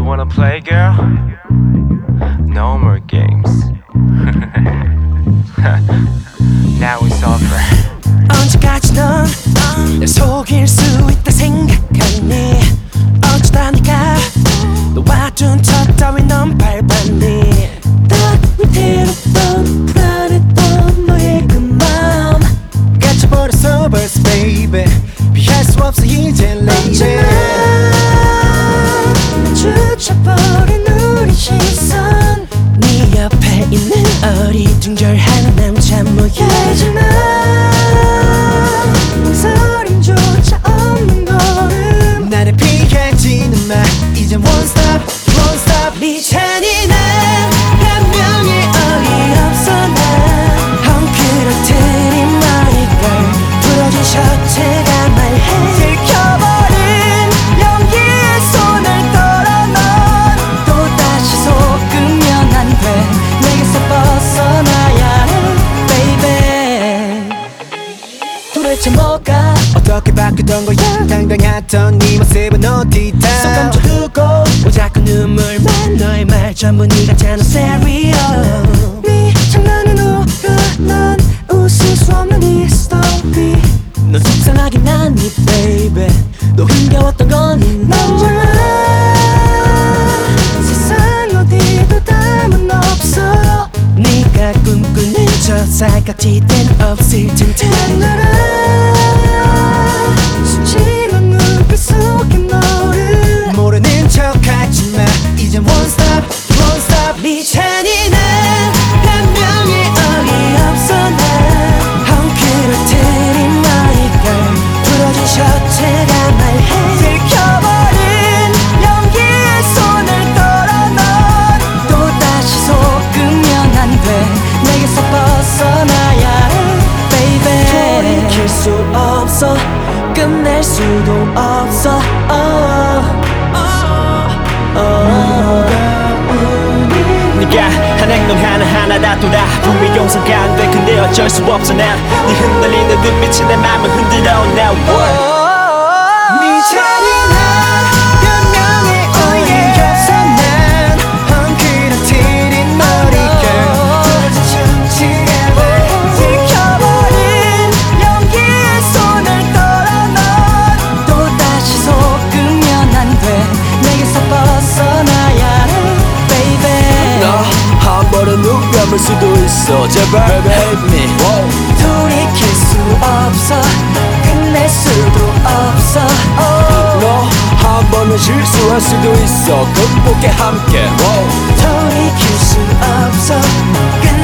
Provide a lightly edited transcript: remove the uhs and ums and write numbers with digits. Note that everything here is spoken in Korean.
wanna play, girl? No more games. Now it's over. 언제까지 넌 날 속일 수 있다 생각하니 어쩌다 네가 너와 둔 첫 따위 넌 밟았니 딱 위태롭던 불안했던 너의 그 맘 갇혀버렸어 벌써 baby 피할 수 없어 이제 lady 주쳐버린 우리 시선 네 옆에 있는 어리둥절한 남자 모양이잖아 망설임조차 없는 걸음 나를 피할지는 마 이젠 one stop 네 잔인한 변명에 어이없어 난 헝클어뜨린 머리결 부러진 셔츠가 말해 들켜버린 연기에 손을 떨어 넌 또다시 속으면 안 돼 내게서 벗어나야 해 baby 도대체 뭐가 어떻게 바뀌던 거야 당당했던 네 모습은 어디다 손 감춰두고 왜 자꾸 눈물만 너의 말 전부 네 같잖아 stereo 네 장난은 오가 난 웃을 수 없는 이 story 넌 속상하긴 하니 baby 너 흥겨웠던 건 이 남자야 세상 어디도 담은 없어 네가 꿈꾸는 저 살갗이 땐 없을 텐데 나라 수치만 눈빛 속에 너를 모르는 척하지마 이젠 one stop 네 잔인한 변명에 어이없어 난 헝클어뜨린 머리결 부러진 셔츠가 말해 들켜버린 연기에 손을 떨어 넌 또다시 속으면 안 돼 내게서 벗어나야 해 baby 돌이킬 수 없어 끝낼 수도 없어 네가 한 행동 하나하나 다 돌아보면 용서가 안 돼 근데 어쩔 수 없어 난네 흔들리는 눈빛이 내 맘을 흔들어 now what 네 잔인한 변명에 어이없어 난 헝클어뜨린 머리결 부러진 셔츠가 들켜버린 연기에 손을 떨어 넌 또다시 속으면 안 돼 내게서 벗어나야 해 baby 너 한 번은 눈 감을 수도 있어 제발 help me 돌이킬 수 없어 끝낼 수도 없어 너 한 번은 실수할 수도 있어 극복해 함께 돌이킬 수 없어 끝낼